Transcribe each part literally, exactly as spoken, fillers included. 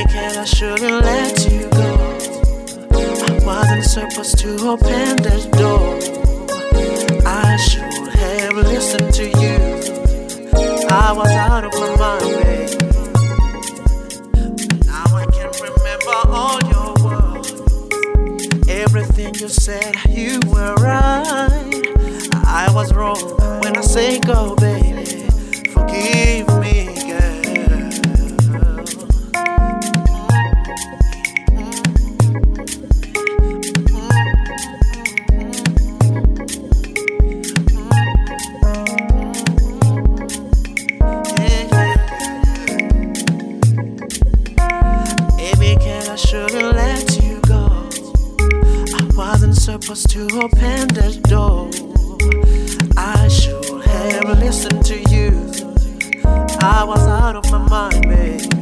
Baby girl, I shouldn't let you go. I wasn't supposed to open the door. I should have listened to you. I was out of my mind, babe. Now I can remember all your words. Everything you said, you were right. I was wrong when I say go, baby. Forgive me, girl. Baby girl, I shouldn't let you go. I wasn't supposed to open the door. I should have listened to you. I was out of my mind, babe.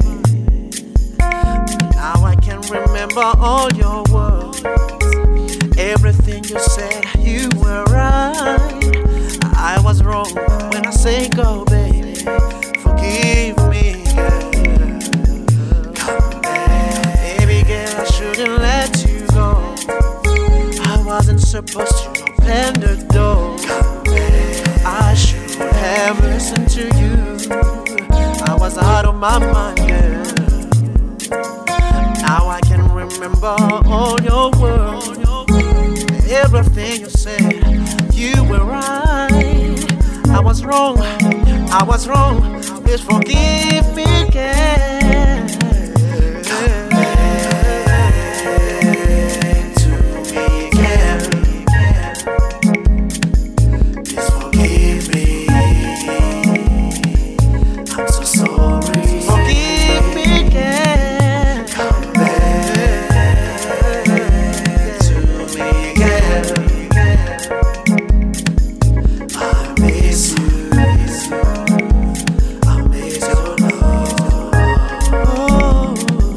Now I can remember all your words. Everything you said, you were right. I was wrong when I say go, baby. Forgive me, girl. Come back. Baby girl, I shouldn't let you go. I wasn't supposed to open the door. I should have listened to you. I was out of my mind, girl. Now I can remember all your words. Everything you said, you were right. I was wrong, I was wrong. Please forgive me, girl. Come back to me, girl. Please forgive me. I'm so sorry. Forgive me, girl. Come back to me, girl. I miss you. I miss your love. Oh,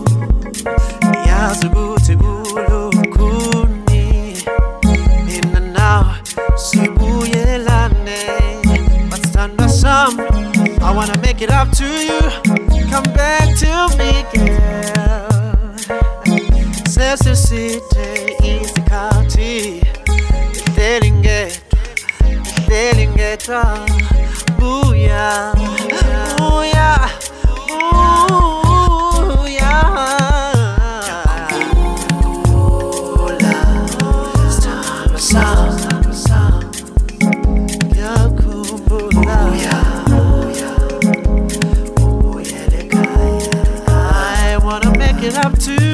yazubuti bulukuni. In and out, sibuyelane. But stand some. I wanna make it up to you. Come back to me, girl. Sesi city is the county. Feeling it, feeling it. Booyah, booyah, booyah. Stand some, some. Yakumbula. I wanna make it up to